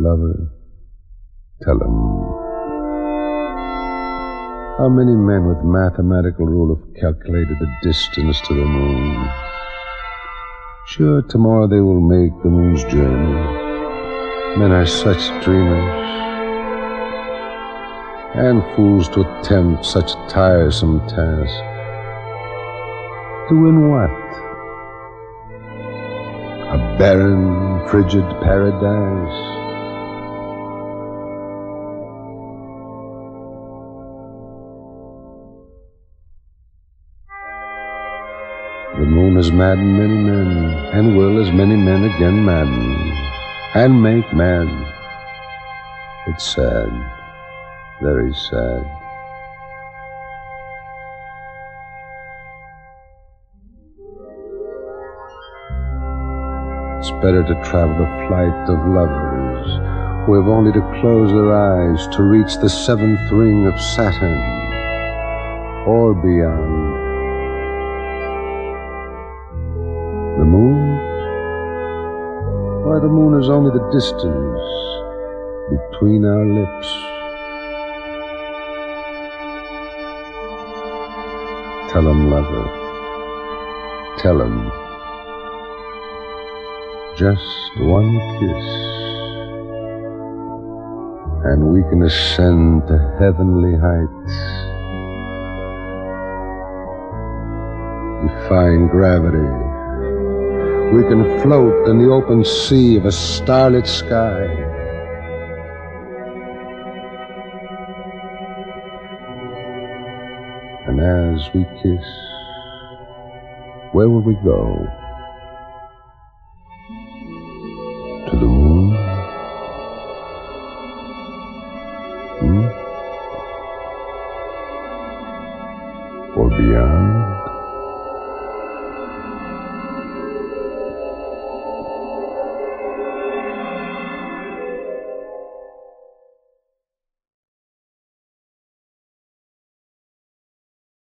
Lover, tell him. How many men with mathematical rule have calculated the distance to the moon? Sure, tomorrow they will make the moon's journey. Men are such dreamers, and fools to attempt such a tiresome task. To win what? A barren, frigid paradise? The moon has maddened many men, and will, as many men again, madden, and make mad. It's sad, very sad. It's better to travel the flight of lovers who have only to close their eyes to reach the seventh ring of Saturn, or beyond. The moon? Why, the moon is only the distance between our lips. Tell him, lover, tell him. Just one kiss, and we can ascend to heavenly heights, defying gravity. We can float in the open sea of a starlit sky. And as we kiss, where will we go? To the moon? Or beyond?